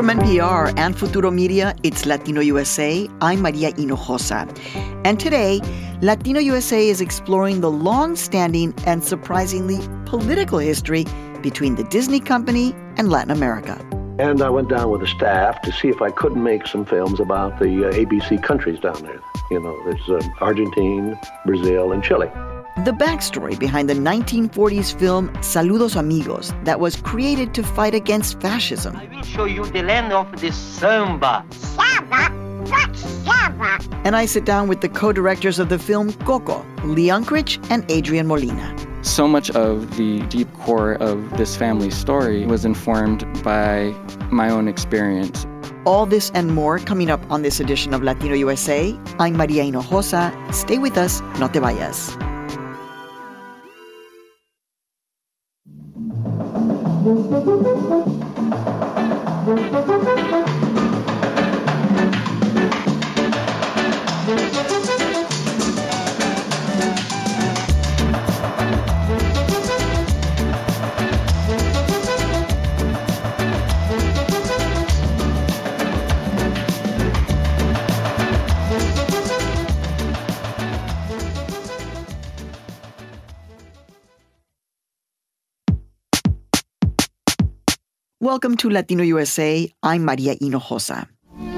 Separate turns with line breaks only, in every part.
From NPR and Futuro Media, it's Latino USA. I'm Maria Hinojosa. And today, Latino USA is exploring the long-standing and surprisingly political history between the Disney Company and Latin America.
And I went down with the staff to see if I couldn't make some films about the ABC countries down there. You know, there's Argentina, Brazil, and Chile.
The backstory behind the 1940s film Saludos Amigos that was created to fight against fascism.
I will show you the land of the samba.
Samba? What's samba?
And I sit down with the co-directors of the film Coco, Lee Unkrich and Adrian Molina.
So much of the deep core of this family story was informed by my own experience.
All this and more coming up on this edition of Latino USA. I'm Maria Hinojosa. Stay with us, no te vayas. Welcome to Latino USA. I'm Maria Hinojosa.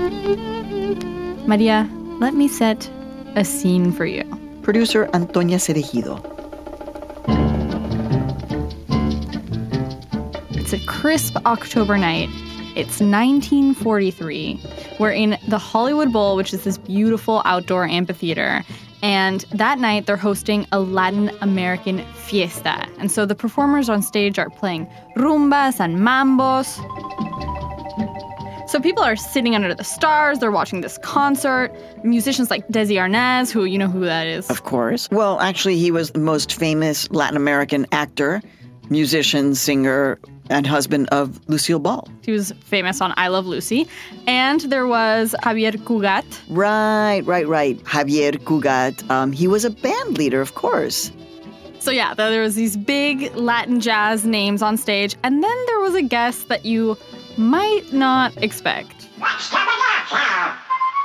Maria, let me set a scene for you.
Producer Antonia Cerejido.
It's a crisp October night. It's 1943. We're in the Hollywood Bowl, which is this beautiful outdoor amphitheater. And that night, they're hosting a Latin American fiesta. And so the performers on stage are playing rumbas and mambos. So people are sitting under the stars. They're watching this concert. Musicians like Desi Arnaz, who, you know who that is.
Of course. Well, actually, he was the most famous Latin American actor, musician, singer, and husband of Lucille Ball.
He was famous on I Love Lucy. And there was Javier Cugat.
Right. Javier Cugat. He was a band leader, of course.
So yeah, there was these big Latin jazz names on stage. And then there was a guest that you might not expect.
What's coming up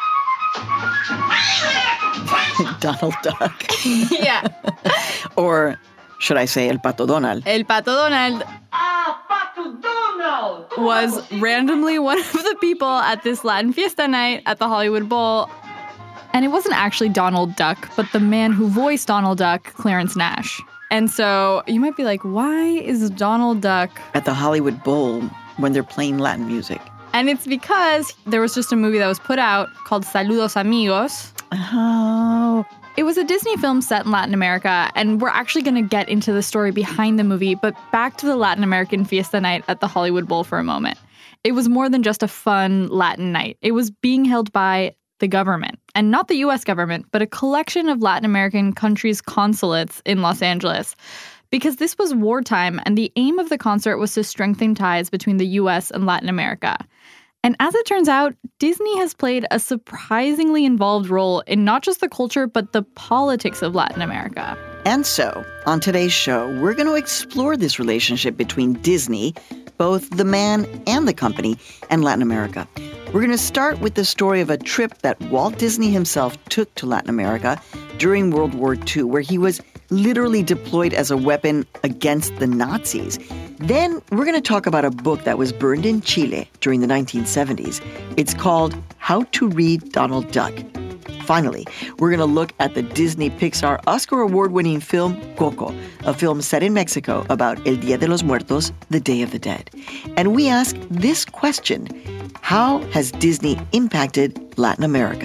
here?
Donald Duck.
Yeah.
Or should I say El Pato Donald?
El Pato Donald.
Pato Donald!
Was randomly one of the people at this Latin fiesta night at the Hollywood Bowl. And it wasn't actually Donald Duck, but the man who voiced Donald Duck, Clarence Nash. And so you might be like, why is Donald Duck
at the Hollywood Bowl when they're playing Latin music?
And it's because there was just a movie that was put out called Saludos Amigos.
Oh.
It was a Disney film set in Latin America, and we're actually going to get into the story behind the movie, but back to the Latin American fiesta night at the Hollywood Bowl for a moment. It was more than just a fun Latin night. It was being held by the government, and not the U.S. government, but a collection of Latin American countries' consulates in Los Angeles, because this was wartime, and the aim of the concert was to strengthen ties between the U.S. and Latin America. And as it turns out, Disney has played a surprisingly involved role in not just the culture, but the politics of Latin America.
And so, on today's show, we're going to explore this relationship between Disney, both the man and the company, and Latin America. We're going to start with the story of a trip that Walt Disney himself took to Latin America during World War II, where he was literally deployed as a weapon against the Nazis. Then we're going to talk about a book that was burned in Chile during the 1970s. It's called How to Read Donald Duck. Finally, we're going to look at the Disney Pixar Oscar award-winning film Coco, a film set in Mexico about El Día de los Muertos, the Day of the Dead. And we ask this question: how has Disney impacted Latin America?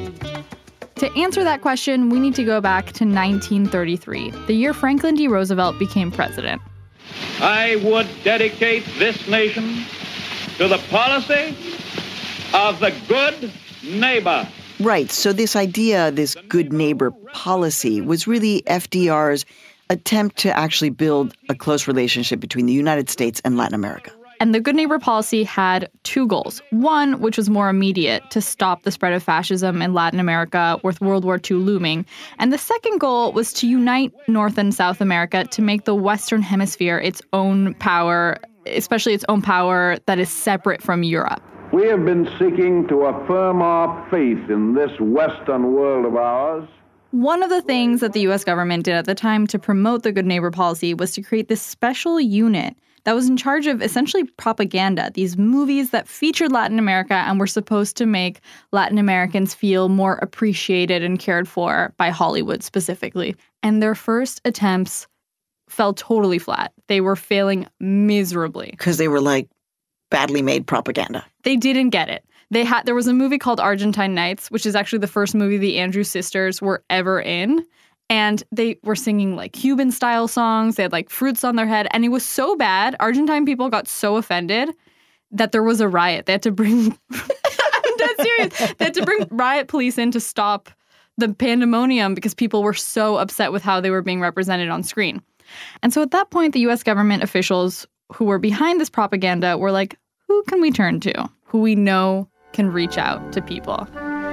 To answer that question, we need to go back to 1933, the year Franklin D. Roosevelt became president.
I would dedicate this nation to the policy of the good neighbor.
Right. So this idea, this good neighbor policy, was really FDR's attempt to actually build a close relationship between the United States and Latin America.
And the good neighbor policy had two goals. One, which was more immediate, to stop the spread of fascism in Latin America with World War II looming. And the second goal was to unite North and South America to make the Western Hemisphere its own power, especially its own power that is separate from Europe.
We have been seeking to affirm our faith in this Western world of ours.
One of the things that the U.S. government did at the time to promote the Good Neighbor policy was to create this special unit that was in charge of essentially propaganda, these movies that featured Latin America and were supposed to make Latin Americans feel more appreciated and cared for by Hollywood specifically. And their first attempts fell totally flat. They were failing miserably.
Because they were like badly made propaganda.
They didn't get it. There was a movie called Argentine Nights, which is actually the first movie the Andrews sisters were ever in. And they were singing like Cuban-style songs. They had like fruits on their head. And it was so bad, Argentine people got so offended that there was a riot. They had to bring, I'm dead serious. They had to bring riot police in to stop the pandemonium because people were so upset with how they were being represented on screen. And so at that point, the U.S. government officials who were behind this propaganda were like, who can we turn to? Who we know can reach out to people?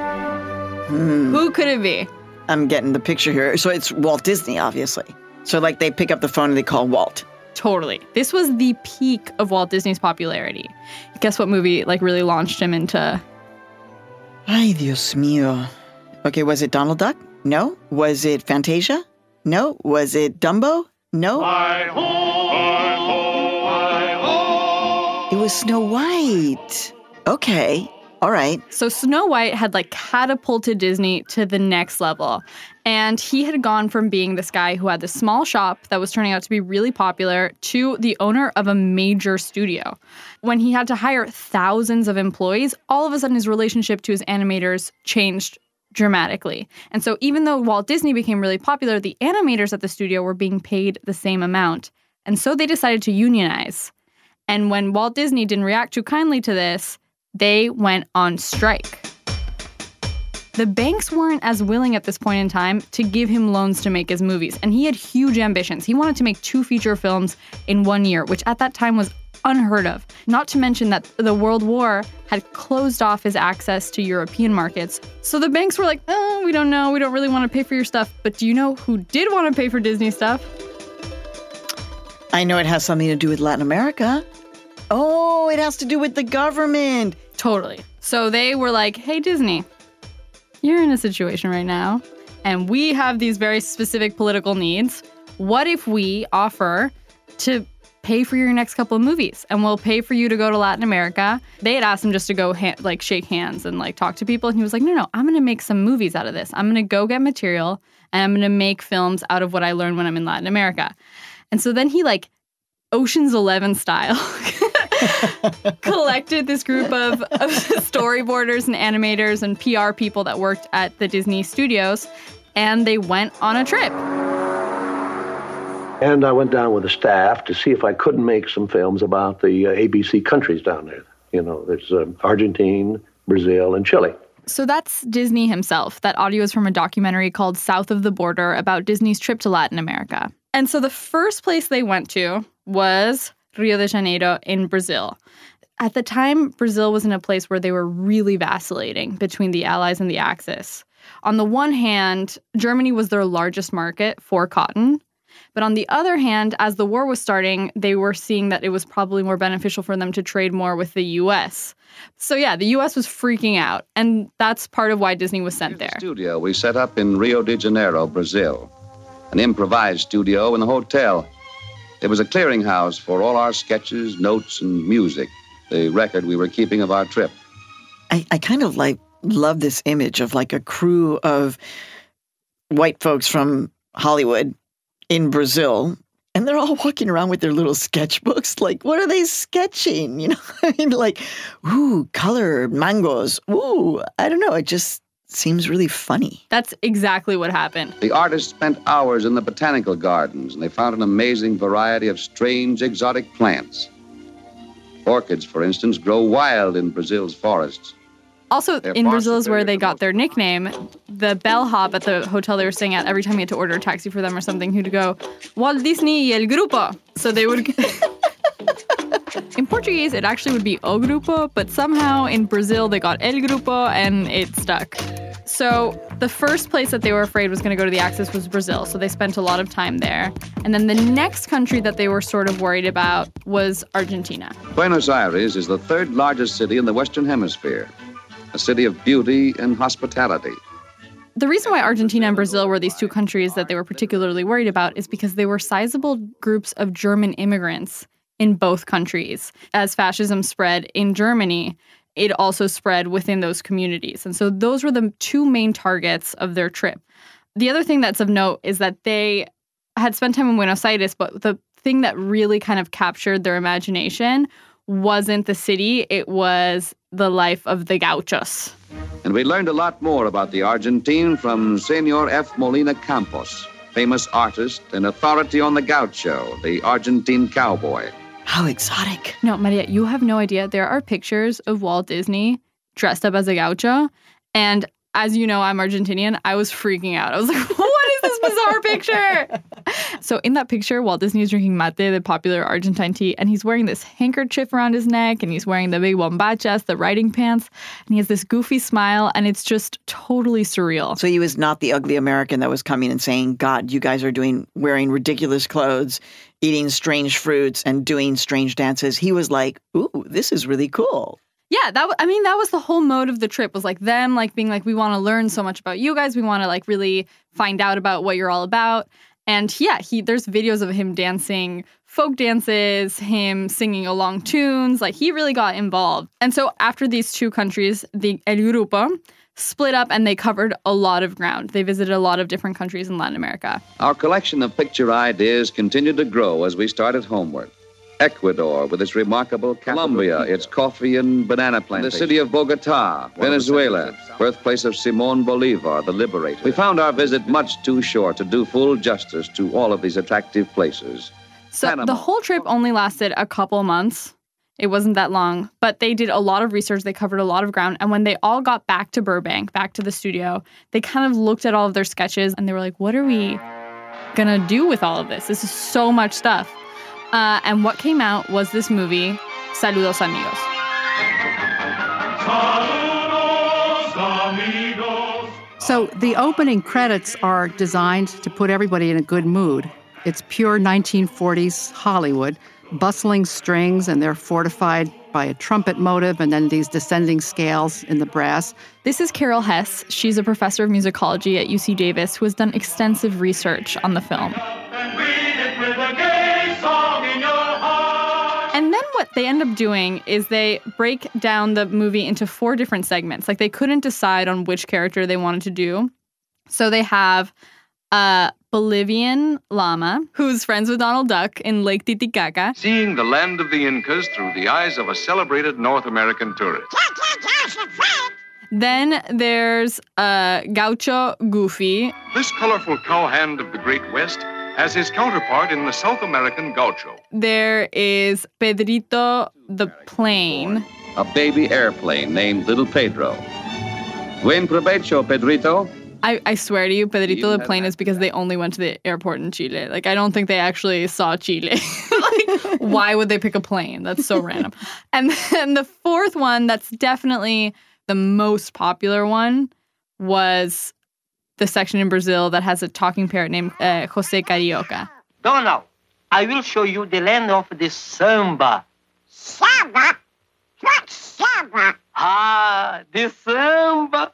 Who could it be?
I'm getting the picture here. So it's Walt Disney, obviously. So like they pick up the phone and they call Walt.
Totally. This was the peak of Walt Disney's popularity. Guess what movie like really launched him into...
Ay, Dios mío. Okay, was it Donald Duck? No. Was it Fantasia? No. Was it Dumbo? No.
Hi-ho, hi-ho, hi-ho.
It was Snow White. Okay. All right.
So Snow White had like catapulted Disney to the next level. And he had gone from being this guy who had this small shop that was turning out to be really popular to the owner of a major studio. When he had to hire thousands of employees, all of a sudden his relationship to his animators changed dramatically. And so even though Walt Disney became really popular, the animators at the studio were being paid the same amount. And so they decided to unionize. And when Walt Disney didn't react too kindly to this, they went on strike. The banks weren't as willing at this point in time to give him loans to make his movies, and he had huge ambitions. He wanted to make 2 feature films in 1 year, which at that time was unheard of. Not to mention that the World War had closed off his access to European markets. So the banks were like, oh, we don't know, we don't really want to pay for your stuff. But do you know who did want to pay for Disney stuff?
I know it has something to do with Latin America. Oh, it has to do with the government.
Totally. So they were like, hey, Disney, you're in a situation right now, and we have these very specific political needs. What if we offer to pay for your next couple of movies, and we'll pay for you to go to Latin America? They had asked him just to go shake hands and like talk to people, and he was like, no, I'm going to make some movies out of this. I'm going to go get material, and I'm going to make films out of what I learned when I'm in Latin America. And so then he like Ocean's 11 style collected this group of storyboarders and animators and PR people that worked at the Disney studios, and they went on a trip.
And I went down with the staff to see if I couldn't make some films about the ABC countries down there. You know, there's Argentina, Brazil, and Chile.
So that's Disney himself. That audio is from a documentary called South of the Border about Disney's trip to Latin America. And so the first place they went to was Rio de Janeiro in Brazil. At the time, Brazil was in a place where they were really vacillating between the Allies and the Axis. On the one hand, Germany was their largest market for cotton. But on the other hand, as the war was starting, they were seeing that it was probably more beneficial for them to trade more with the U.S. So yeah, the U.S. was freaking out. And that's part of why Disney was sent there.
Studio we set up in Rio de Janeiro, Brazil. An improvised studio in the hotel. It was a clearinghouse for all our sketches, notes, and music, the record we were keeping of our trip.
I kind of love this image of like a crew of white folks from Hollywood in Brazil, and they're all walking around with their little sketchbooks. Like, what are they sketching? You know, I mean, like, ooh, color, mangoes. Ooh, I don't know. It just seems really funny.
That's exactly what happened.
The artists spent hours in the botanical gardens, and they found an amazing variety of strange, exotic plants. Orchids, for instance, grow wild in Brazil's forests.
Also, in Brazil is where they got their nickname. The bellhop at the hotel they were staying at, every time you had to order a taxi for them or something, he'd go, Walt Disney y el grupo. So they would... In Portuguese, it actually would be O Grupo, but somehow in Brazil, they got El Grupo, and it stuck. So the first place that they were afraid was going to go to the Axis was Brazil. So they spent a lot of time there. And then the next country that they were sort of worried about was Argentina.
Buenos Aires is the third largest city in the Western Hemisphere, a city of beauty and hospitality.
The reason why Argentina and Brazil were these two countries that they were particularly worried about is because they were sizable groups of German immigrants in both countries. As fascism spread in Germany, it also spread within those communities. And so those were the two main targets of their trip. The other thing that's of note is that they had spent time in Buenos Aires, but the thing that really kind of captured their imagination wasn't the city, it was the life of the gauchos.
And we learned a lot more about the Argentine from Senor F. Molina Campos, famous artist and authority on the gaucho, the Argentine cowboy.
How exotic.
No, Maria, you have no idea. There are pictures of Walt Disney dressed up as a gaucho. And as you know, I'm Argentinian. I was freaking out. I was like, what is this bizarre picture? So in that picture, Walt Disney is drinking mate, the popular Argentine tea, and he's wearing this handkerchief around his neck, and he's wearing the big bombachas, the riding pants, and he has this goofy smile, and it's just totally surreal.
So he was not the ugly American that was coming and saying, God, you guys are wearing ridiculous clothes, eating strange fruits, and doing strange dances. He was like, ooh, this is really cool.
Yeah, that was the whole mode of the trip, was like them like being like, we want to learn so much about you guys. We want to like really find out about what you're all about. And yeah, there's videos of him dancing folk dances, him singing along tunes. Like he really got involved. And so after these two countries, the El Grupo split up and they covered a lot of ground. They visited a lot of different countries in Latin America.
Our collection of picture ideas continued to grow as we started homeward. Ecuador, with its remarkable Colombia, its coffee and banana plantation. The city of Bogota, Venezuela, birthplace of Simón Bolívar, the liberator. We found our visit much too short to do full justice to all of these attractive places.
So
Panama.
The whole trip only lasted a couple months. It wasn't that long, but they did a lot of research. They covered a lot of ground. And when they all got back to Burbank, back to the studio, they kind of looked at all of their sketches and they were like, what are we going to do with all of this? This is so much stuff. And what came out was this movie, Saludos Amigos.
So the opening credits are designed to put everybody in a good mood. It's pure 1940s Hollywood, bustling strings, and they're fortified by a trumpet motive and then these descending scales in the brass.
This is Carol Hess. She's a professor of musicology at UC Davis who has done extensive research on the film. And then what they end up doing is they break down the movie into 4 different segments. Like they couldn't decide on which character they wanted to do. So they have a Bolivian llama who's friends with Donald Duck in Lake Titicaca.
Seeing the land of the Incas through the eyes of a celebrated North American tourist.
Then there's Gaucho Goofy.
This colorful cowhand of the Great West has his counterpart in the South American gaucho.
There is Pedrito the Plane.
A baby airplane named Little Pedro. Buen provecho, Pedrito.
I swear to you, Pedrito the Plane is because they only went to the airport in Chile. Like, I don't think they actually saw Chile. Like, why would they pick a plane? That's so random. And then the 4th one, that's definitely the most popular one, was the section in Brazil that has a talking parrot named Jose Carioca.
Donald, I will show you the land of the samba.
Samba? What's samba?
Ah, the samba.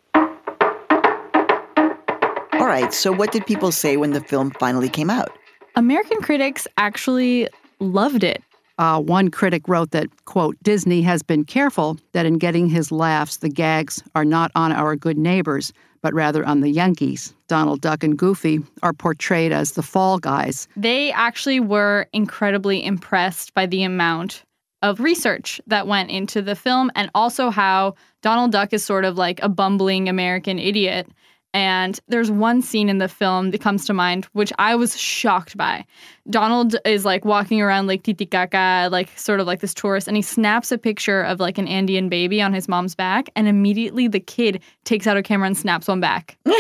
All right, so what did people say when the film finally came out?
American critics actually loved it.
One critic wrote that, quote, Disney has been careful that in getting his laughs, the gags are not on our good neighbors, but rather on the Yankees. Donald Duck and Goofy are portrayed as the fall guys.
They actually were incredibly impressed by the amount of research that went into the film and also how Donald Duck is sort of like a bumbling American idiot. And there's one scene in the film that comes to mind, which I was shocked by. Donald is like walking around Lake Titicaca, like sort of like this tourist, and he snaps a picture of like an Andean baby on his mom's back, and immediately the kid takes out a camera and snaps one back.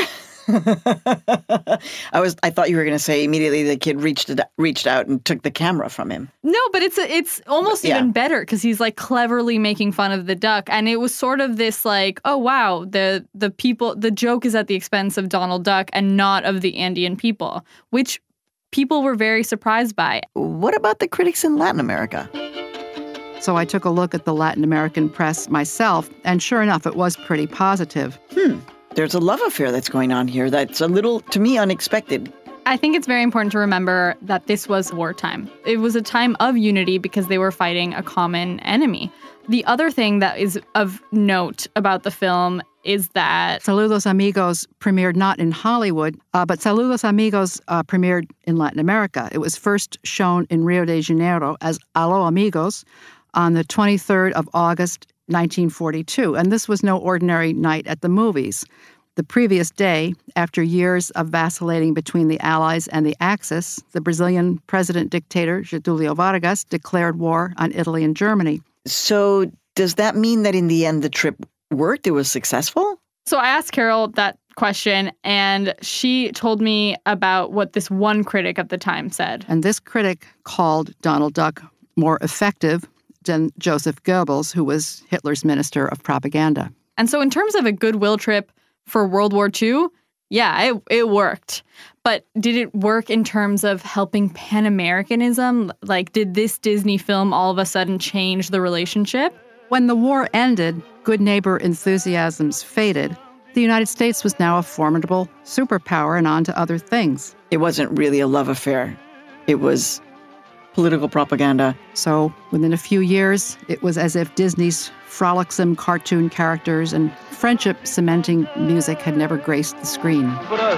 I thought you were going to say immediately the kid reached out and took the camera from him.
No, but it's almost even better because he's like cleverly making fun of the duck, and it was sort of this like, oh wow, the joke is at the expense of Donald Duck and not of the Andean people, which people were very surprised by.
What about the critics in Latin America?
So I took a look at the Latin American press myself, and sure enough, it was pretty positive.
There's a love affair that's going on here that's a little, to me, unexpected.
I think it's very important to remember that this was wartime. It was a time of unity because they were fighting a common enemy. The other thing that is of note about the film is that
Saludos Amigos premiered not in Hollywood, but Saludos Amigos premiered in Latin America. It was first shown in Rio de Janeiro as Aló Amigos on the 23rd of August, 1942. And this was no ordinary night at the movies. The previous day, after years of vacillating between the Allies and the Axis, the Brazilian president-dictator Getúlio Vargas declared war on Italy and Germany.
So does that mean that in the end the trip worked? It was successful?
So I asked Carol that question, and she told me about what this one critic at the time said.
And this critic called Donald Duck more effective than Joseph Goebbels, who was Hitler's minister of propaganda.
And so in terms of a goodwill trip for World War II, yeah, it worked. But did it work in terms of helping Pan-Americanism? Like, did this Disney film all of a sudden change the relationship?
When the war ended, good neighbor enthusiasms faded. The United States was now a formidable superpower and on to other things.
It wasn't really a love affair. It was political propaganda.
So within a few years, it was as if Disney's frolicsome cartoon characters and friendship-cementing music had never graced the screen.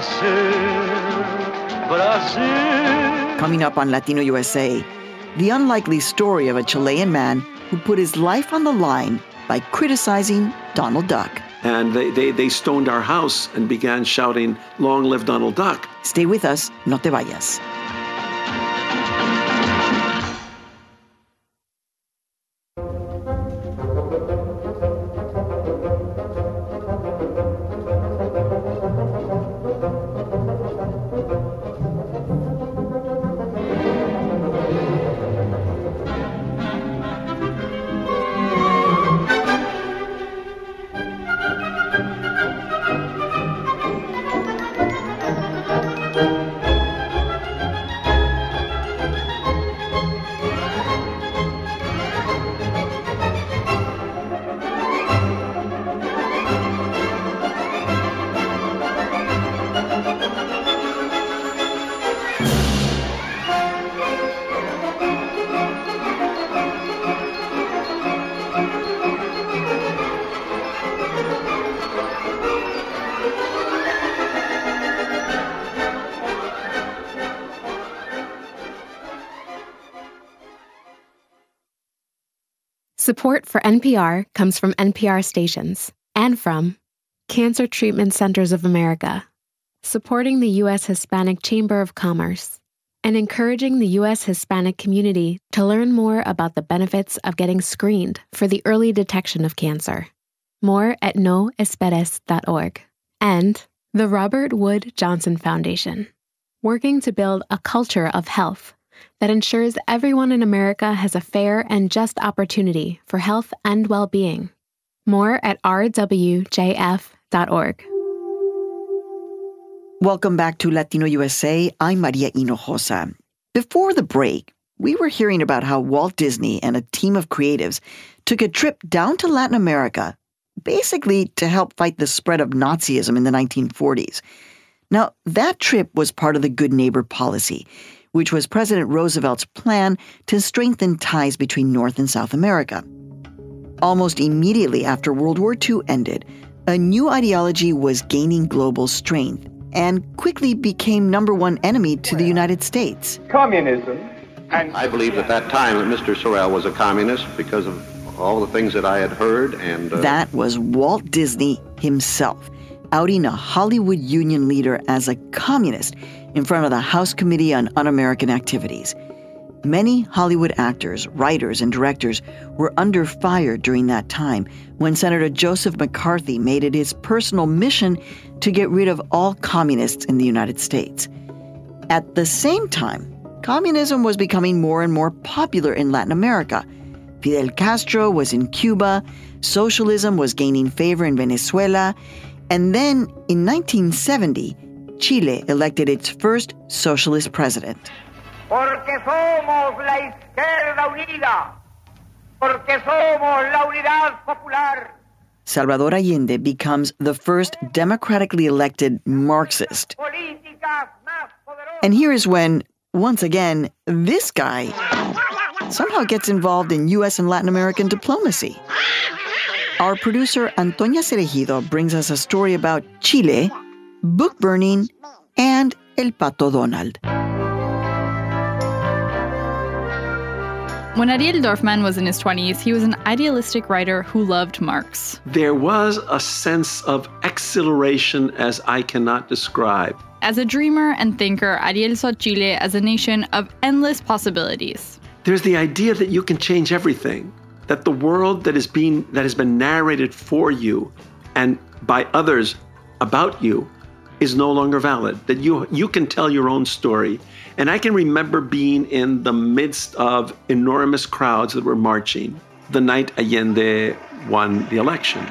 Coming up on Latino USA, the unlikely story of a Chilean man who put his life on the line by criticizing Donald Duck.
And they stoned our house and began shouting, "Long live Donald Duck."
Stay with us, no te vayas.
Support for NPR comes from NPR stations and from Cancer Treatment Centers of America, supporting the U.S. Hispanic Chamber of Commerce, and encouraging the U.S. Hispanic community to learn more about the benefits of getting screened for the early detection of cancer. More at noesperes.org. And the Robert Wood Johnson Foundation, working to build a culture of health that ensures everyone in America has a fair and just opportunity for health and well-being. More at rwjf.org.
Welcome back to Latino USA. I'm Maria Hinojosa. Before the break, we were hearing about how Walt Disney and a team of creatives took a trip down to Latin America, basically to help fight the spread of Nazism in the 1940s. Now, that trip was part of the Good Neighbor policy, which was President Roosevelt's plan to strengthen ties between North and South America. Almost immediately after World War II ended, a new ideology was gaining global strength and quickly became number one enemy to the United States.
Communism. And I believed at that time that Mr. Sorrell was a communist because of all the things that I had heard. And
that was Walt Disney himself, outing a Hollywood union leader as a communist in front of the House Committee on Un-American Activities. Many Hollywood actors, writers, and directors were under fire during that time when Senator Joseph McCarthy made it his personal mission to get rid of all communists in the United States. At the same time, communism was becoming more and more popular in Latin America. Fidel Castro was in Cuba, socialism was gaining favor in Venezuela, and then in 1970, Chile elected its first socialist president.
Porque somos la izquierda unida, porque somos la unidad popular.
Salvador Allende becomes the first democratically elected Marxist. And here is when, once again, this guy somehow gets involved in U.S. and Latin American diplomacy. Our producer, Antonia Cereijido, brings us a story about Chile, book burning, and El Pato Donald.
When Ariel Dorfman was in his 20s, he was an idealistic writer who loved Marx.
There was a sense of exhilaration as I cannot describe.
As a dreamer and thinker, Ariel saw Chile as a nation of endless possibilities.
There's the idea that you can change everything, that the world that has been narrated for you and by others about you is no longer valid, that you can tell your own story. And I can remember being in the midst of enormous crowds that were marching the night Allende won the election.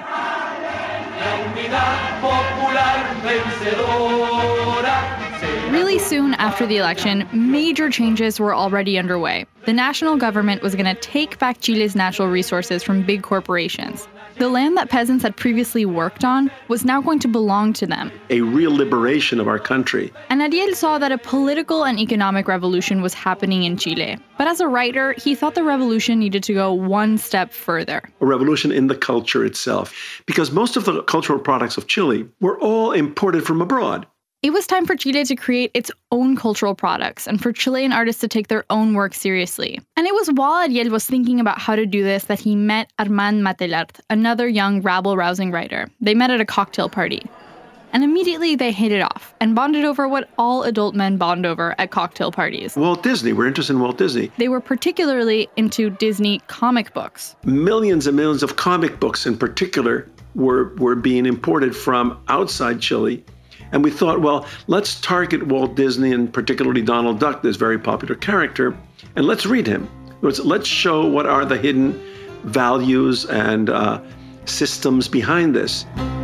Really soon after the election, major changes were already underway. The national government was going to take back Chile's natural resources from big corporations. The land that peasants had previously worked on was now going to belong to them.
A real liberation of our country.
And Ariel saw that a political and economic revolution was happening in Chile. But as a writer, he thought the revolution needed to go one step further.
A revolution in the culture itself. Because most of the cultural products of Chile were all imported from abroad.
It was time for Chile to create its own cultural products and for Chilean artists to take their own work seriously. And it was while Ariel was thinking about how to do this that he met Armand Matelart, another young rabble-rousing writer. They met at a cocktail party. And immediately they hit it off and bonded over what all adult men bond over at cocktail parties.
Walt Disney. We're interested in Walt Disney.
They were particularly into Disney comic books.
Millions and millions of comic books in particular were being imported from outside Chile. And we thought, well, let's target Walt Disney and particularly Donald Duck, this very popular character, and let's read him. Let's show what are the hidden values and systems behind this.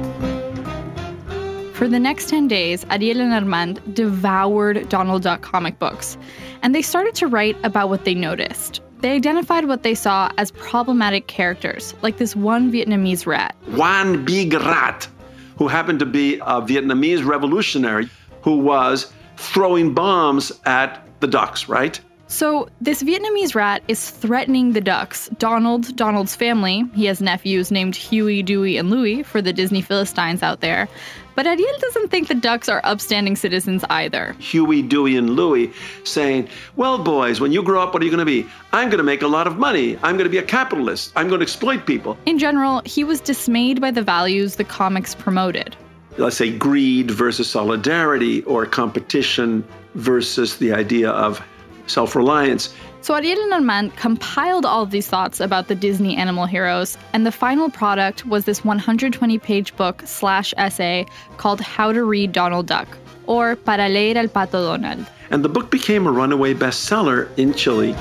For the next 10 days, Ariel and Armand devoured Donald Duck comic books, and they started to write about what they noticed. They identified what they saw as problematic characters, like this one Vietnamese rat.
One big rat, who happened to be a Vietnamese revolutionary who was throwing bombs at the ducks, right?
So this Vietnamese rat is threatening the ducks. Donald's family, he has nephews named Huey, Dewey, and Louie for the Disney Philistines out there. But Ariel doesn't think the ducks are upstanding citizens either.
Huey, Dewey, and Louie saying, well, boys, when you grow up, what are you going to be? I'm going to make a lot of money. I'm going to be a capitalist. I'm going to exploit people.
In general, he was dismayed by the values the comics promoted.
Let's say greed versus solidarity, or competition versus the idea of self-reliance.
So Ariel and Armand compiled all of these thoughts about the Disney animal heroes, and the final product was this 120-page book/essay called How to Read Donald Duck, or Para leer al Pato Donald.
And the book became a runaway bestseller in Chile.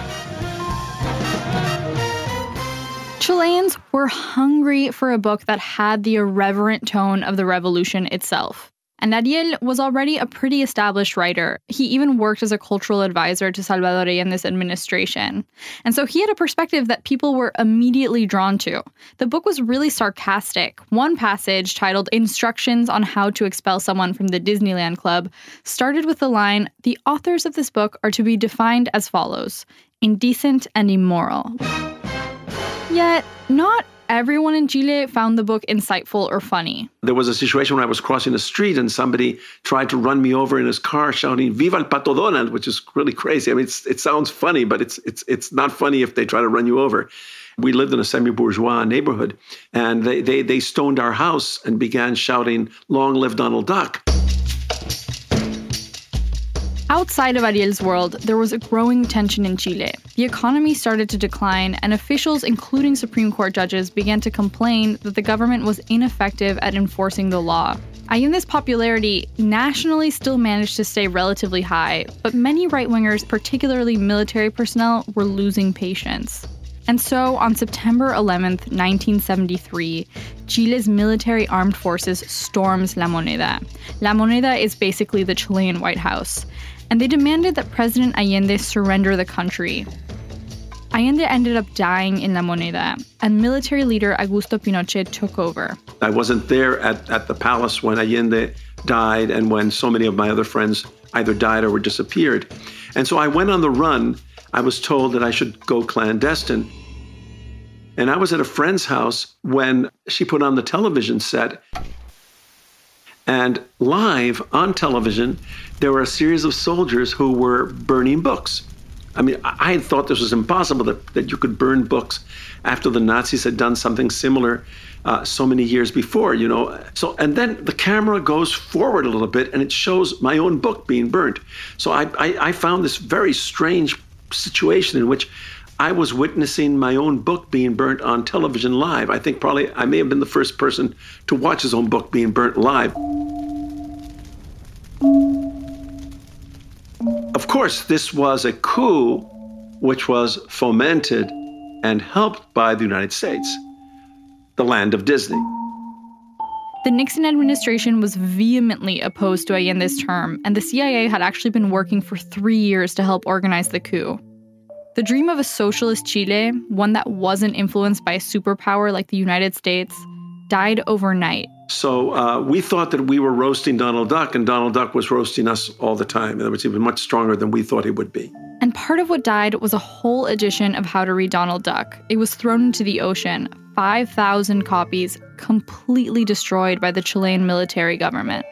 Chileans were hungry for a book that had the irreverent tone of the revolution itself. And Ariel was already a pretty established writer. He even worked as a cultural advisor to Salvador Allende's administration. And so he had a perspective that people were immediately drawn to. The book was really sarcastic. One passage, titled Instructions on How to Expel Someone from the Disneyland Club, started with the line, "The authors of this book are to be defined as follows: indecent and immoral." Yet, not everyone in Chile found the book insightful or funny.
There was a situation when I was crossing the street and somebody tried to run me over in his car shouting, "Viva el Pato Donald," which is really crazy. I mean, it sounds funny, but it's not funny if they try to run you over. We lived in a semi-bourgeois neighborhood, and they stoned our house and began shouting, "Long live Donald Duck."
Outside of Ariel's world, there was a growing tension in Chile. The economy started to decline, and officials, including Supreme Court judges, began to complain that the government was ineffective at enforcing the law. Allende's popularity nationally still managed to stay relatively high, but many right-wingers, particularly military personnel, were losing patience. And so, on September 11th, 1973, Chile's military armed forces storms La Moneda. La Moneda is basically the Chilean White House, and they demanded that President Allende surrender the country. Allende ended up dying in La Moneda, and military leader Augusto Pinochet took over.
I wasn't there at the palace when Allende died and when so many of my other friends either died or were disappeared. And so I went on the run. I was told that I should go clandestine. And I was at a friend's house when she put on the television set. And live on television, there were a series of soldiers who were burning books. I mean, I had thought this was impossible, that you could burn books after the Nazis had done something similar so many years before, you know. So, and then the camera goes forward a little bit and it shows my own book being burnt. So I found this very strange situation in which I was witnessing my own book being burnt on television live. I think probably I may have been the first person to watch his own book being burnt live. Of course, this was a coup which was fomented and helped by the United States, the land of Disney.
The Nixon administration was vehemently opposed to Allende's term, and the CIA had actually been working for 3 years to help organize the coup. The dream of a socialist Chile, one that wasn't influenced by a superpower like the United States, died overnight.
So we thought that we were roasting Donald Duck, and Donald Duck was roasting us all the time. In other words, he was much stronger than we thought he would be.
And part of what died was a whole edition of How to Read Donald Duck. It was thrown into the ocean, 5,000 copies, completely destroyed by the Chilean military government.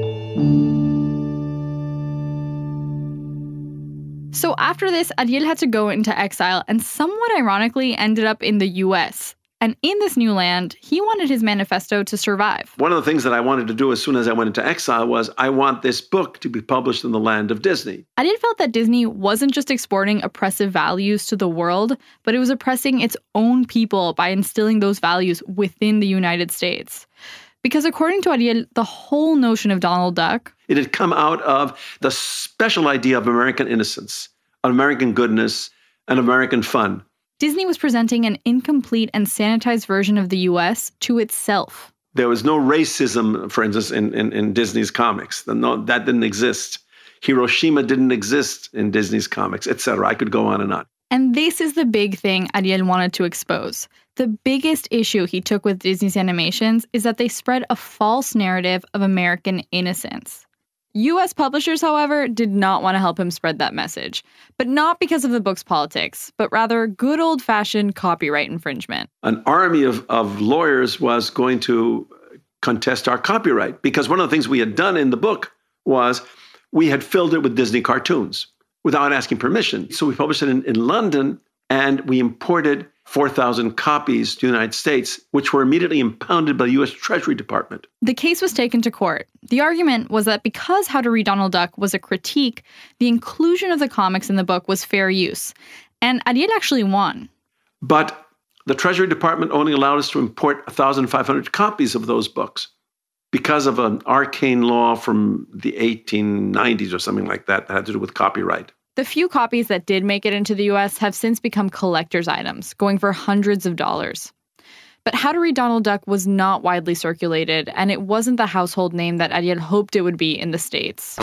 So after this, Ariel had to go into exile and somewhat ironically ended up in the US. And in this new land, he wanted his manifesto to survive.
One of the things that I wanted to do as soon as I went into exile was I want this book to be published in the land of Disney.
Ariel felt that Disney wasn't just exporting oppressive values to the world, but it was oppressing its own people by instilling those values within the United States. Because according to Ariel, the whole notion of Donald Duck...
It had come out of the special idea of American innocence, American goodness, and American fun.
Disney was presenting an incomplete and sanitized version of the U.S. to itself.
There was no racism, for instance, in Disney's comics. No, that didn't exist. Hiroshima didn't exist in Disney's comics, etc. I could go on and on.
And this is the big thing Ariel wanted to expose. The biggest issue he took with Disney's animations is that they spread a false narrative of American innocence. U.S. publishers, however, did not want to help him spread that message. But not because of the book's politics, but rather good old-fashioned copyright infringement.
An army of lawyers was going to contest our copyright because one of the things we had done in the book was we had filled it with Disney cartoons without asking permission. So we published it in London, and we imported 4,000 copies to the United States, which were immediately impounded by the U.S. Treasury Department.
The case was taken to court. The argument was that because How to Read Donald Duck was a critique, the inclusion of the comics in the book was fair use. And Ariel actually won.
But the Treasury Department only allowed us to import 1,500 copies of those books because of an arcane law from the 1890s or something like that that had to do with copyright.
The few copies that did make it into the U.S. have since become collector's items, going for hundreds of dollars. But How to Read Donald Duck was not widely circulated, and it wasn't the household name that Ariel hoped it would be in the States.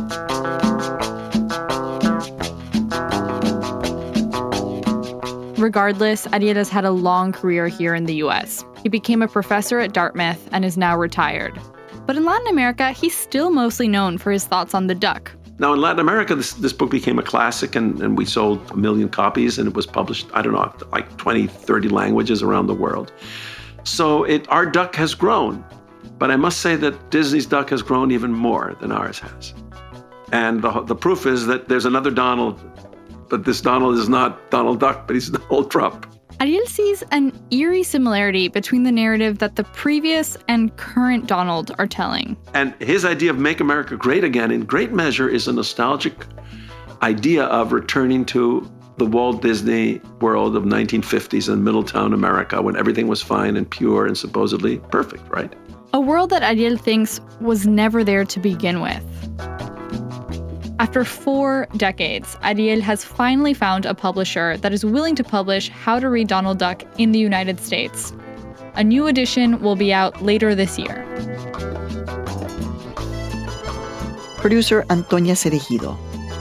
Regardless, Ariel has had a long career here in the U.S. He became a professor at Dartmouth and is now retired. But in Latin America, he's still mostly known for his thoughts on the duck.
Now, in Latin America, this book became a classic, and we sold 1 million copies, and it was published, I don't know, like 20, 30 languages around the world. So our duck has grown. But I must say that Disney's duck has grown even more than ours has. And the proof is that there's another Donald, but this Donald is not Donald Duck, but he's Donald Trump.
Ariel sees an eerie similarity between the narrative that the previous and current Donald are telling.
And his idea of Make America Great Again, in great measure, is a nostalgic idea of returning to the Walt Disney world of 1950s and Middletown America when everything was fine and pure and supposedly perfect, right?
A world that Ariel thinks was never there to begin with. After 4 decades, Ariel has finally found a publisher that is willing to publish How to Read Donald Duck in the United States. A new edition will be out later this year.
Producer Antonia Cereijido.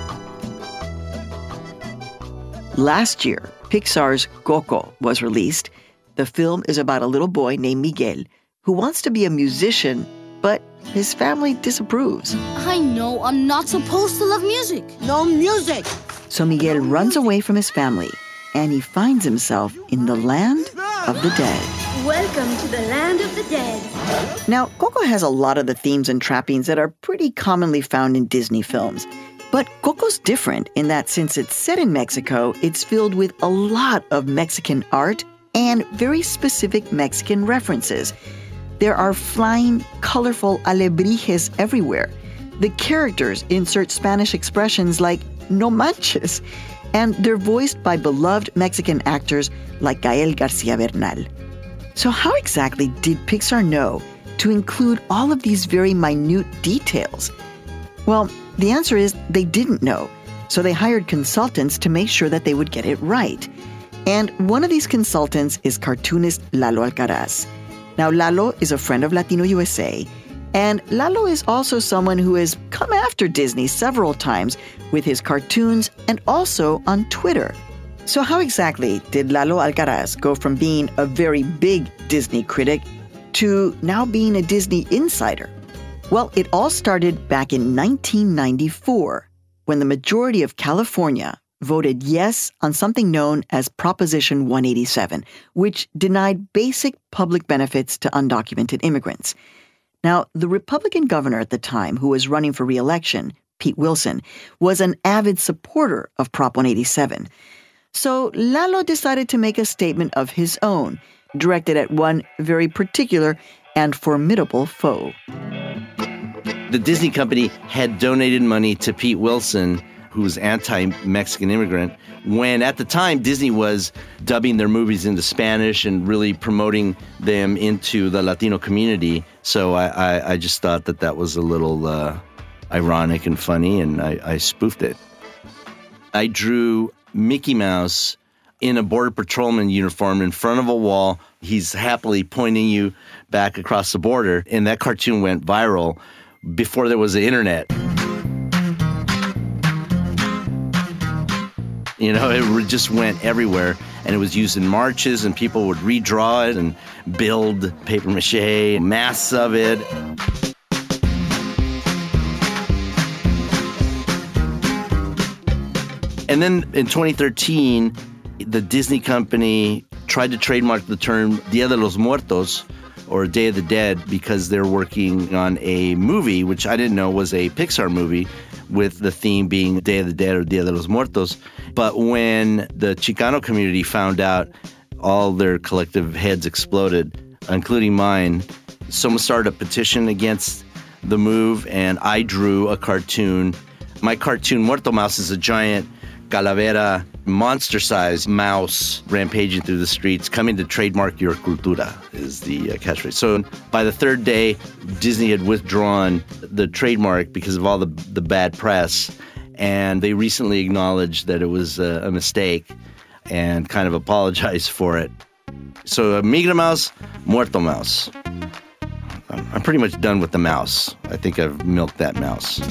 Last year, Pixar's Coco was released. The film is about a little boy named Miguel who wants to be a musician, but his family disapproves.
I know I'm not supposed to love music. No music!
So Miguel runs away from his family, and he finds himself in the land of the dead.
Welcome to the land of the dead.
Now, Coco has a lot of the themes and trappings that are pretty commonly found in Disney films. But Coco's different in that since it's set in Mexico, it's filled with a lot of Mexican art and very specific Mexican references. There are flying, colorful alebrijes everywhere. The characters insert Spanish expressions like no manches, and they're voiced by beloved Mexican actors like Gael Garcia Bernal. So how exactly did Pixar know to include all of these very minute details? Well, the answer is they didn't know, so they hired consultants to make sure that they would get it right. And one of these consultants is cartoonist Lalo Alcaraz. Now, Lalo is a friend of Latino USA, and Lalo is also someone who has come after Disney several times with his cartoons and also on Twitter. So how exactly did Lalo Alcaraz go from being a very big Disney critic to now being a Disney insider? Well, it all started back in 1994, when the majority of California voted yes on something known as Proposition 187, which denied basic public benefits to undocumented immigrants. Now, the Republican governor at the time, who was running for re-election, Pete Wilson, was an avid supporter of Prop 187. So Lalo decided to make a statement of his own, directed at one very particular and formidable foe.
The Disney company had donated money to Pete Wilson, who was anti-Mexican immigrant, when at the time Disney was dubbing their movies into Spanish and really promoting them into the Latino community. So I just thought that was a little ironic and funny, and I spoofed it. I drew Mickey Mouse in a Border Patrolman uniform in front of a wall. He's happily pointing you back across the border, and that cartoon went viral before there was the internet. You know, it just went everywhere, and it was used in marches, and people would redraw it and build papier-mâché, masks of it. And then in 2013, the Disney company tried to trademark the term Dia de los Muertos, or Day of the Dead, because they're working on a movie, which I didn't know was a Pixar movie, with the theme being Day of the Dead or Dia de los Muertos. But when the Chicano community found out, all their collective heads exploded, including mine. Someone started a petition against the move, and I drew a cartoon. My cartoon, Muerto Mouse, is a giant calavera, monster-sized mouse rampaging through the streets, coming to trademark your cultura, is the catchphrase. So by the third day, Disney had withdrawn the trademark because of all the bad press, and they recently acknowledged that it was a mistake and kind of apologized for it. So Migra Mouse, Muerto Mouse. I'm pretty much done with the mouse. I think I've milked that mouse.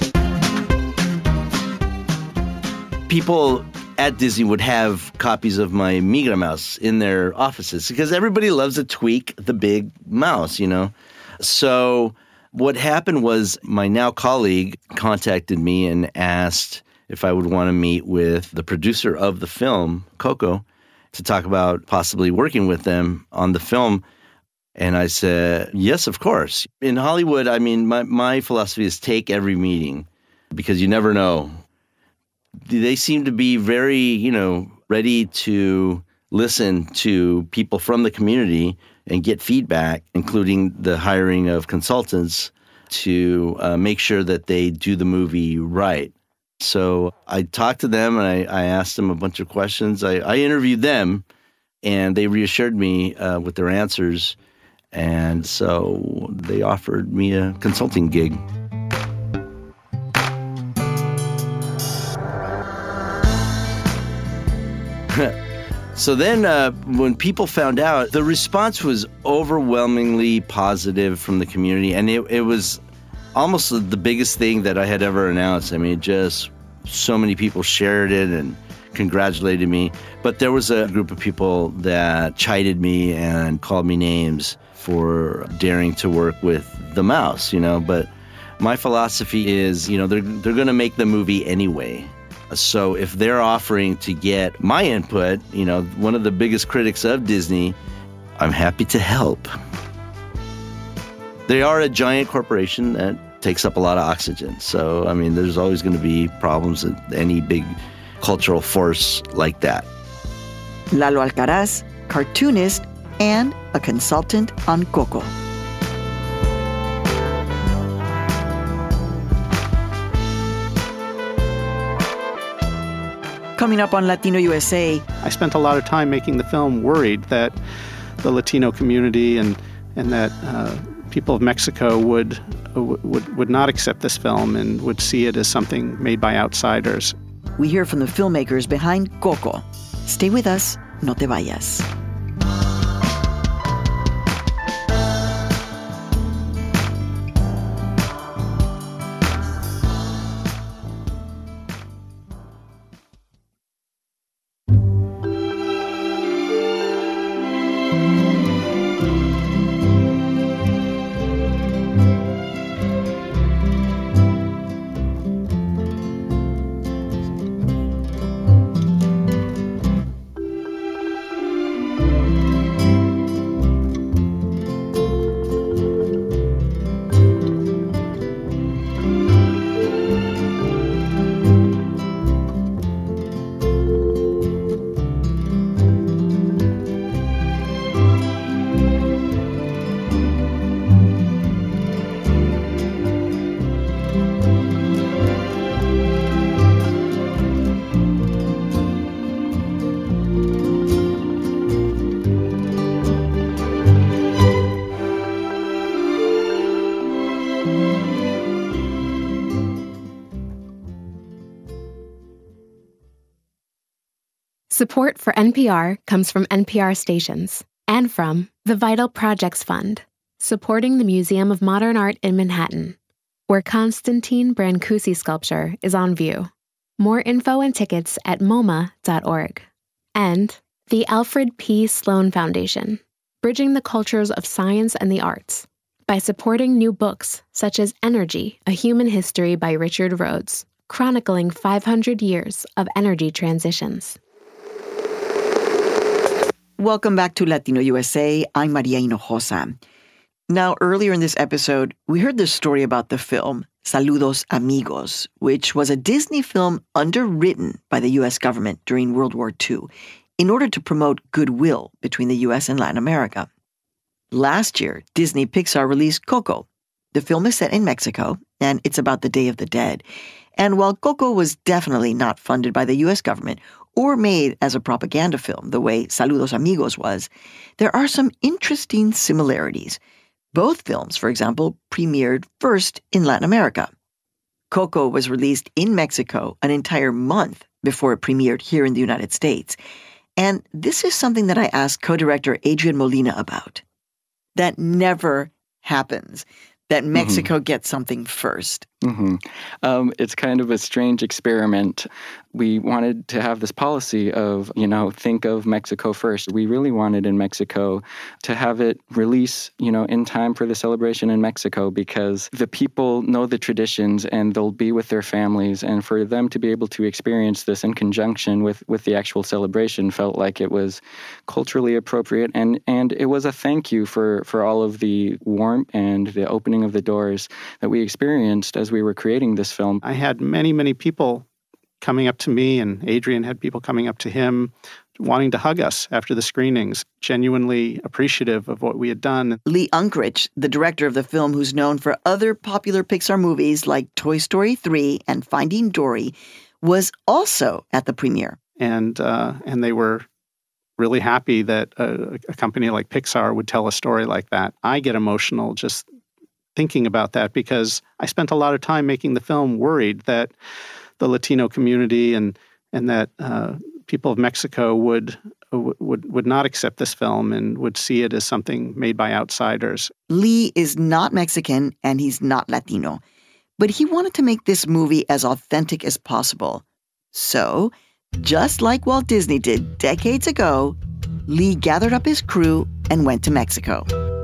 People at Disney would have copies of my Migra Mouse in their offices because everybody loves to tweak the big mouse, you know. So what happened was my now colleague contacted me and asked if I would want to meet with the producer of the film, Coco, to talk about possibly working with them on the film. And I said, yes, of course. In Hollywood, I mean, my philosophy is take every meeting because you never know. They seem to be very, ready to listen to people from the community and get feedback, including the hiring of consultants to make sure that they do the movie right. So I talked to them and I asked them a bunch of questions. I interviewed them and they reassured me with their answers. And so they offered me a consulting gig. So then when people found out, the response was overwhelmingly positive from the community. And it was almost the biggest thing that I had ever announced. I mean, just so many people shared it and congratulated me. But there was a group of people that chided me and called me names for daring to work with the mouse, But my philosophy is, they're going to make the movie anyway. So if they're offering to get my input, one of the biggest critics of Disney, I'm happy to help. They are a giant corporation that takes up a lot of oxygen. So, I mean, there's always going to be problems with any big cultural force like that.
Lalo Alcaraz, cartoonist and a consultant on Coco. Coming up on Latino USA.
I spent a lot of time making the film worried that the Latino community and that people of Mexico would not accept this film and would see it as something made by outsiders.
We hear from the filmmakers behind Coco. Stay with us, no te vayas.
Support for NPR comes from NPR stations and from the Vital Projects Fund, supporting the Museum of Modern Art in Manhattan, where Constantine Brancusi sculpture is on view. More info and tickets at MoMA.org. And the Alfred P. Sloan Foundation, bridging the cultures of science and the arts by supporting new books such as Energy, A Human History by Richard Rhodes, chronicling 500 years of energy transitions.
Welcome back to Latino USA. I'm Maria Hinojosa. Now, earlier in this episode, we heard the story about the film Saludos Amigos, which was a Disney film underwritten by the U.S. government during World War II in order to promote goodwill between the U.S. and Latin America. Last year, Disney Pixar released Coco. The film is set in Mexico, and it's about the Day of the Dead. And while Coco was definitely not funded by the U.S. government or made as a propaganda film the way Saludos Amigos was, there are some interesting similarities. Both films, for example, premiered first in Latin America. Coco was released in Mexico an entire month before it premiered here in the United States. And this is something that I asked co-director Adrian Molina about. That never happens, that Mexico gets something first.
It's kind of a strange experiment. We wanted to have this policy of, think of Mexico first. We really wanted in Mexico to have it release, in time for the celebration in Mexico, because the people know the traditions and they'll be with their families. And for them to be able to experience this in conjunction with the actual celebration felt like it was culturally appropriate. And it was a thank you for all of the warmth and the opening of the doors that we experienced as we were creating this film.
I had many, many people coming up to me, and Adrian had people coming up to him wanting to hug us after the screenings, genuinely appreciative of what we had done.
Lee Unkrich, the director of the film who's known for other popular Pixar movies like Toy Story 3 and Finding Dory, was also at the premiere.
And they were really happy that a company like Pixar would tell a story like that. I get emotional just thinking about that because I spent a lot of time making the film worried that the Latino community and that people of Mexico would not accept this film and would see it as something made by outsiders.
Lee is not Mexican and he's not Latino, but he wanted to make this movie as authentic as possible. So, just like Walt Disney did decades ago, Lee gathered up his crew and went to Mexico.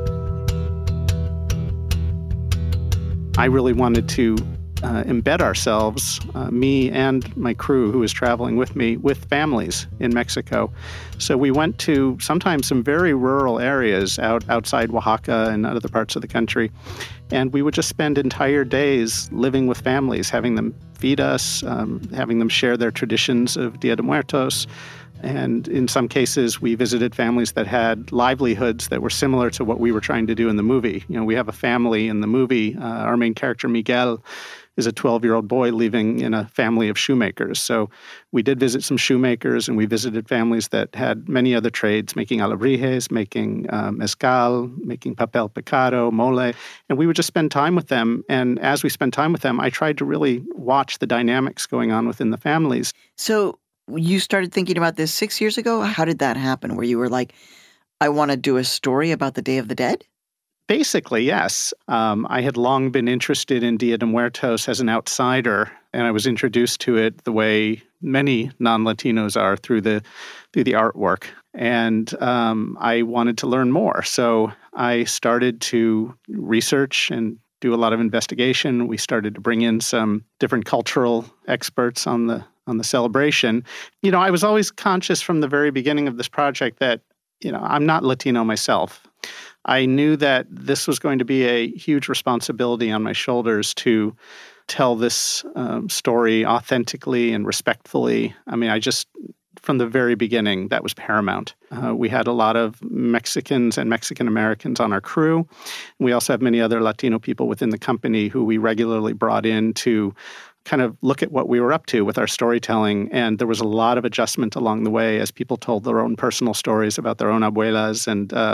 I really wanted to embed ourselves, me and my crew who was traveling with me, with families in Mexico. So we went to sometimes some very rural areas outside Oaxaca and other parts of the country. And we would just spend entire days living with families, having them feed us, having them share their traditions of Dia de Muertos. And in some cases, we visited families that had livelihoods that were similar to what we were trying to do in the movie. You know, we have a family in the movie. Our main character, Miguel, is a 12-year-old boy living in a family of shoemakers. So we did visit some shoemakers, and we visited families that had many other trades, making alebrijes, making mezcal, making papel picado, mole. And we would just spend time with them. And as we spent time with them, I tried to really watch the dynamics going on within the families.
So you started thinking about this 6 years ago? How did that happen? Where you were like, I want to do a story about the Day of the Dead?
Basically, yes. I had long been interested in Dia de Muertos as an outsider, and I was introduced to it the way many non-Latinos are through the artwork. And I wanted to learn more. So I started to research and do a lot of investigation. We started to bring in some different cultural experts on the celebration. You know, I was always conscious from the very beginning of this project that, you know, I'm not Latino myself. I knew that this was going to be a huge responsibility on my shoulders to tell this story authentically and respectfully. I mean, from the very beginning, that was paramount. We had a lot of Mexicans and Mexican Americans on our crew. We also have many other Latino people within the company who we regularly brought in to kind of look at what we were up to with our storytelling. And there was a lot of adjustment along the way as people told their own personal stories about their own abuelas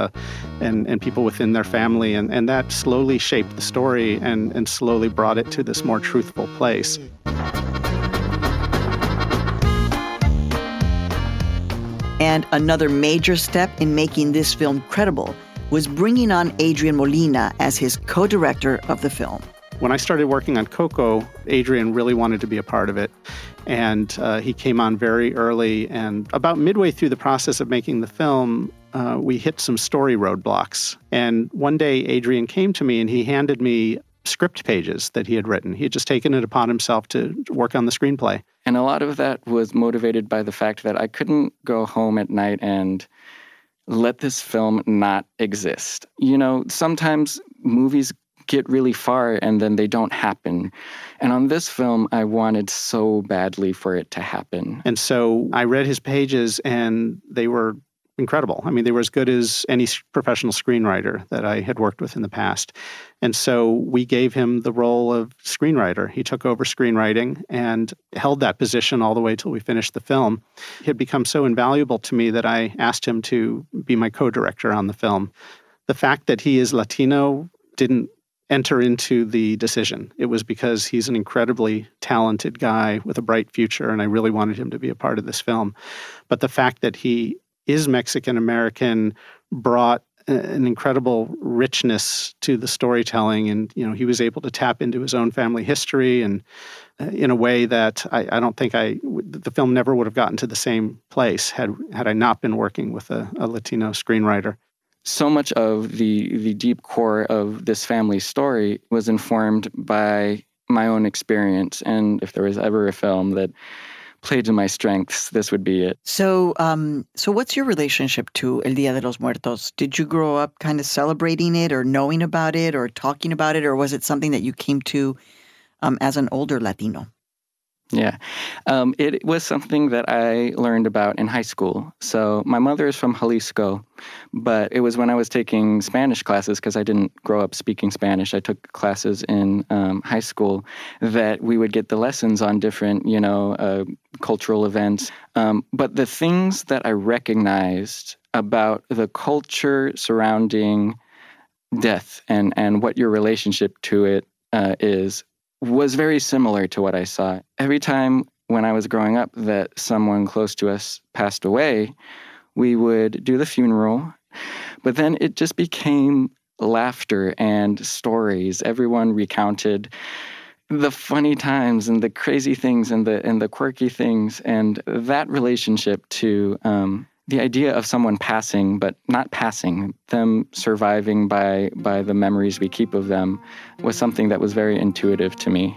and people within their family. And that slowly shaped the story and slowly brought it to this more truthful place.
And another major step in making this film credible was bringing on Adrian Molina as his co-director of the film.
When I started working on Coco, Adrian really wanted to be a part of it. And he came on very early. And about midway through the process of making the film, we hit some story roadblocks. And one day, Adrian came to me and he handed me script pages that he had written. He had just taken it upon himself to work on the screenplay.
And a lot of that was motivated by the fact that I couldn't go home at night and let this film not exist. You know, sometimes movies get really far and then they don't happen. And on this film, I wanted so badly for it to happen.
And so I read his pages and they were incredible. I mean, they were as good as any professional screenwriter that I had worked with in the past. And so we gave him the role of screenwriter. He took over screenwriting and held that position all the way till we finished the film. He had become so invaluable to me that I asked him to be my co-director on the film. The fact that he is Latino didn't enter into the decision. It was because he's an incredibly talented guy with a bright future, and I really wanted him to be a part of this film. But the fact that he is Mexican-American brought an incredible richness to the storytelling, and you know, he was able to tap into his own family history and in a way that I don't think the film never would have gotten to the same place had I not been working with a Latino screenwriter.
So much of the deep core of this family's story was informed by my own experience. And if there was ever a film that played to my strengths, this would be it.
So what's your relationship to El Día de los Muertos? Did you grow up kind of celebrating it or knowing about it or talking about it, or was it something that you came to as an older Latino?
Yeah. It was something that I learned about in high school. So my mother is from Jalisco, but it was when I was taking Spanish classes, because I didn't grow up speaking Spanish. I took classes in high school that we would get the lessons on different, cultural events. But the things that I recognized about the culture surrounding death and what your relationship to it is was very similar to what I saw. Every time when I was growing up that someone close to us passed away, we would do the funeral, but then it just became laughter and stories. Everyone recounted the funny times and the crazy things and the quirky things, and that relationship to the idea of someone passing, but not passing, them surviving by the memories we keep of them, was something that was very intuitive to me.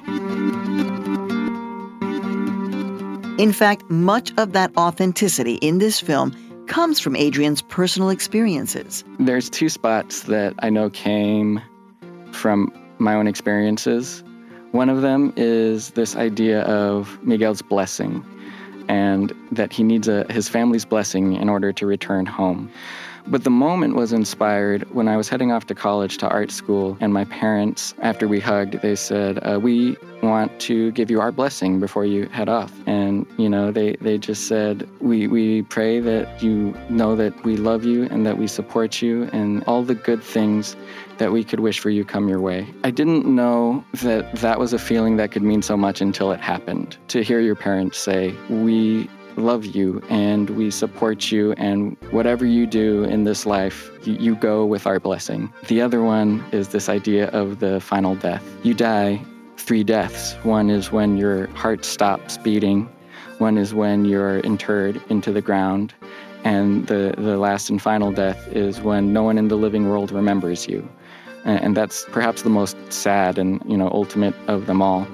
In fact, much of that authenticity in this film comes from Adrian's personal experiences.
There's two spots that I know came from my own experiences. One of them is this idea of Miguel's blessing, and that he needs his family's blessing in order to return home. But the moment was inspired when I was heading off to college, to art school, and my parents, after we hugged, they said, we want to give you our blessing before you head off. And, they just said, we pray that you know that we love you and that we support you and all the good things that we could wish for you come your way. I didn't know that that was a feeling that could mean so much until it happened. To hear your parents say, we love you and we support you, and whatever you do in this life, you go with our blessing. The other one is this idea of the final death. You die 3 deaths. One is when your heart stops beating. One is when you're interred into the ground. And the last and final death is when no one in the living world remembers you. And that's perhaps the most sad and, ultimate of them all.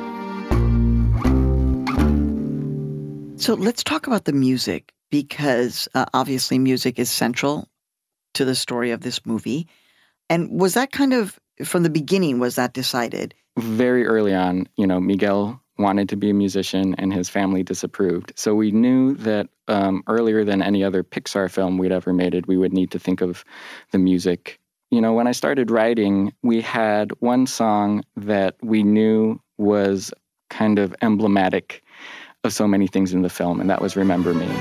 So let's talk about the music, because obviously music is central to the story of this movie. And was that kind of, from the beginning, was that decided?
Very early on, Miguel wanted to be a musician and his family disapproved. So we knew that earlier than any other Pixar film we'd ever made, we would need to think of the music. When I started writing, we had one song that we knew was kind of emblematic of so many things in the film, and that was Remember Me.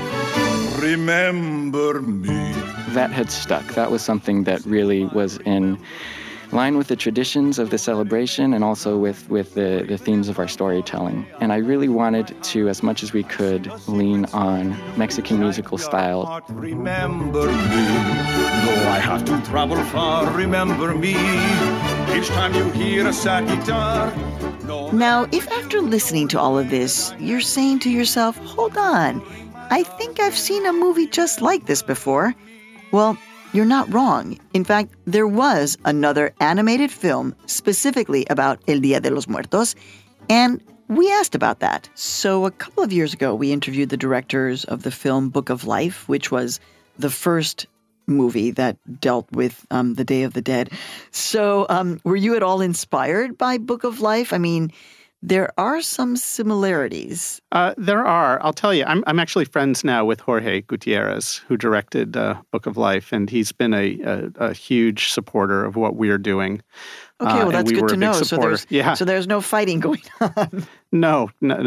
Remember me.
That had stuck. That was something that really was in line with the traditions of the celebration and also with the themes of our storytelling. And I really wanted to, as much as we could, lean on Mexican musical style.
Remember me, though I have to travel far, remember me. Each time you hear a sad guitar.
Now, if after listening to all of this, you're saying to yourself, hold on, I think I've seen a movie just like this before, well, you're not wrong. In fact, there was another animated film specifically about El Día de los Muertos, and we asked about that. So a couple of years ago, we interviewed the directors of the film Book of Life, which was the first movie that dealt with the Day of the Dead. So were you at all inspired by Book of Life? I mean, there are some similarities.
There are. I'll tell you, I'm actually friends now with Jorge Gutierrez, who directed Book of Life, and he's been a huge supporter of what we're doing.
Okay, well, that's good to know. So there's no fighting going on.
No,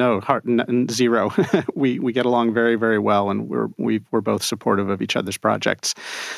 zero. We get along very, very well, and we're both supportive of each other's projects.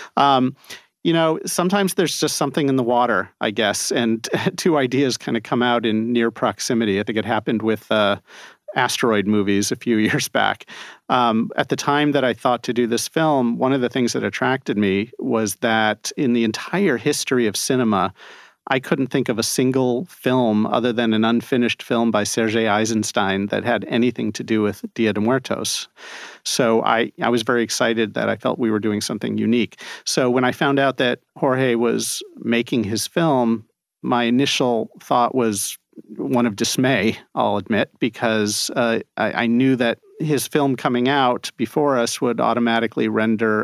Sometimes there's just something in the water, I guess, and two ideas kind of come out in near proximity. I think it happened with asteroid movies a few years back. At the time that I thought to do this film, one of the things that attracted me was that in the entire history of cinema, I couldn't think of a single film other than an unfinished film by Sergei Eisenstein that had anything to do with Dia de Muertos. So I was very excited that I felt we were doing something unique. So when I found out that Jorge was making his film, my initial thought was one of dismay, I'll admit, because I knew that his film coming out before us would automatically render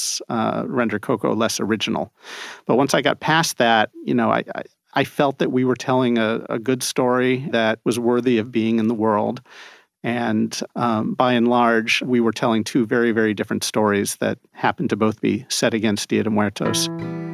Coco less original. But once I got past that, I felt that we were telling a good story that was worthy of being in the world. And by and large, we were telling two very, very different stories that happened to both be set against Dia de Muertos.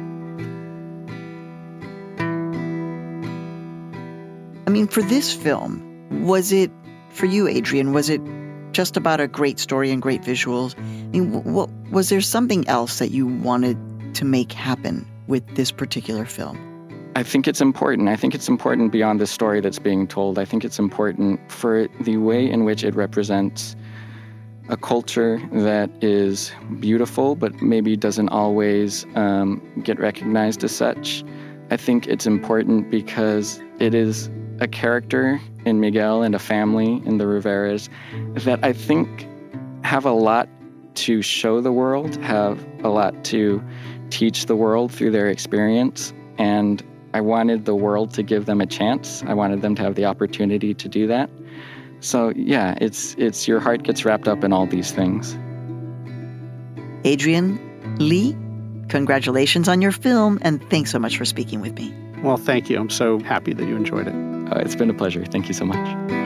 I mean, for this film, was it, for you, Adrian, was it just about a great story and great visuals? I mean, was there something else that you wanted to make happen with this particular film?
I think it's important. I think it's important beyond the story that's being told. I think it's important for the way in which it represents a culture that is beautiful, but maybe doesn't always get recognized as such. I think it's important because it is a character in Miguel and a family in the Riveras that I think have a lot to show the world, have a lot to teach the world through their experience. And I wanted the world to give them a chance. I wanted them to have the opportunity to do that. So yeah, it's your heart gets wrapped up in all these things.
Adrian, Lee, congratulations on your film, and thanks so much for speaking with me.
Well, thank you. I'm so happy that you enjoyed it.
It's been a pleasure. Thank you so much.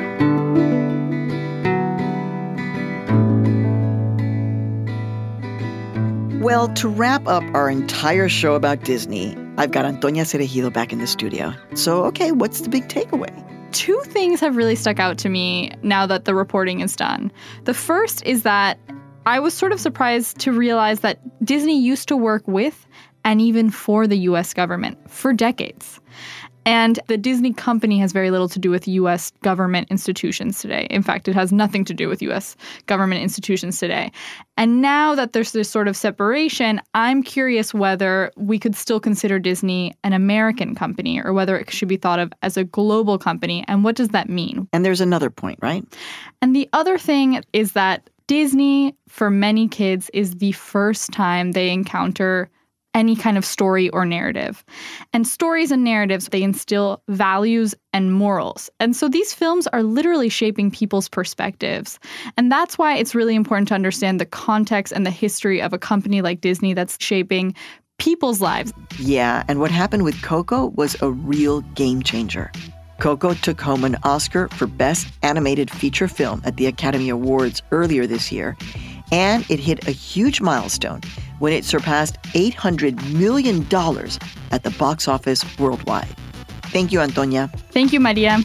Well, to wrap up our entire show about Disney, I've got Antonia Cereijido back in the studio. So, okay, what's the big takeaway?
Two things have really stuck out to me now that the reporting is done. The first is that I was sort of surprised to realize that Disney used to work with and even for the U.S. government for decades. And the Disney company has very little to do with U.S. government institutions today. In fact, it has nothing to do with U.S. government institutions today. And now that there's this sort of separation, I'm curious whether we could still consider Disney an American company or whether it should be thought of as a global company. And what does that mean?
And there's another point, right?
And the other thing is that Disney, for many kids, is the first time they encounter any kind of story or narrative. And stories and narratives, they instill values and morals. And so these films are literally shaping people's perspectives. And that's why it's really important to understand the context and the history of a company like Disney that's shaping people's lives.
Yeah, and what happened with Coco was a real game changer. Coco took home an Oscar for Best Animated Feature Film at the Academy Awards earlier this year. And it hit a huge milestone when it surpassed $800 million at the box office worldwide. Thank you, Antonia.
Thank you, Maria.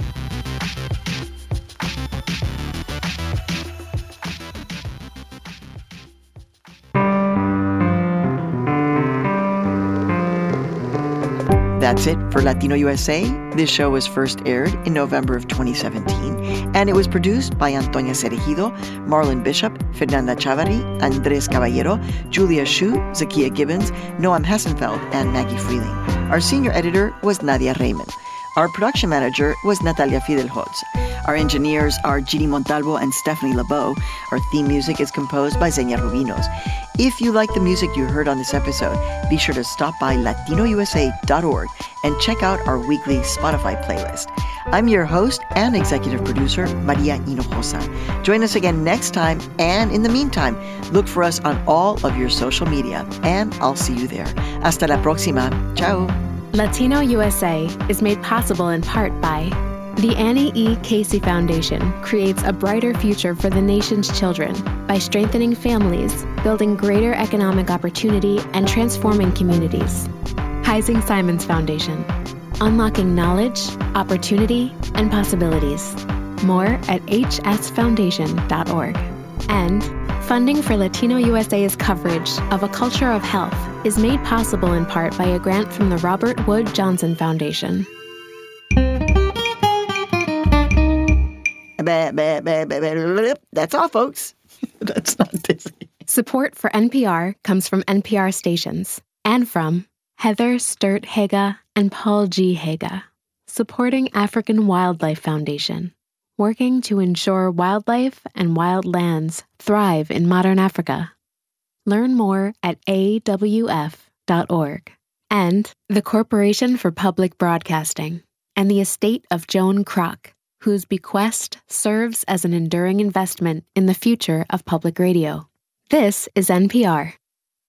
That's it for Latino USA. This show was first aired in November of 2017, and it was produced by Antonia Cereijido, Marlon Bishop, Fernanda Chavarri, Andres Caballero, Julia Shu, Zakia Gibbons, Noam Hassenfeld, and Maggie Freeling. Our senior editor was Nadia Raymond. Our production manager was Natalia Fidelholz. Our engineers are Gini Montalvo and Stephanie LeBeau. Our theme music is composed by Xenia Rubinos. If you like the music you heard on this episode, be sure to stop by latinousa.org and check out our weekly Spotify playlist. I'm your host and executive producer, Maria Hinojosa. Join us again next time, and in the meantime, look for us on all of your social media, and I'll see you there. Hasta la próxima. Ciao.
Latino USA is made possible in part by the Annie E. Casey Foundation creates a brighter future for the nation's children by strengthening families, building greater economic opportunity, and transforming communities. Heising Simons Foundation, unlocking knowledge, opportunity, and possibilities. More at hsfoundation.org. And funding for Latino USA's coverage of A Culture of Health is made possible in part by a grant from the Robert Wood Johnson Foundation.
That's all, folks. That's not Disney.
Support for NPR comes from NPR stations and from Heather Sturt Haga and Paul G. Haga, supporting African Wildlife Foundation, working to ensure wildlife and wild lands thrive in modern Africa. Learn more at awf.org. And the Corporation for Public Broadcasting and the estate of Joan Kroc, whose bequest serves as an enduring investment in the future of public radio. This is NPR.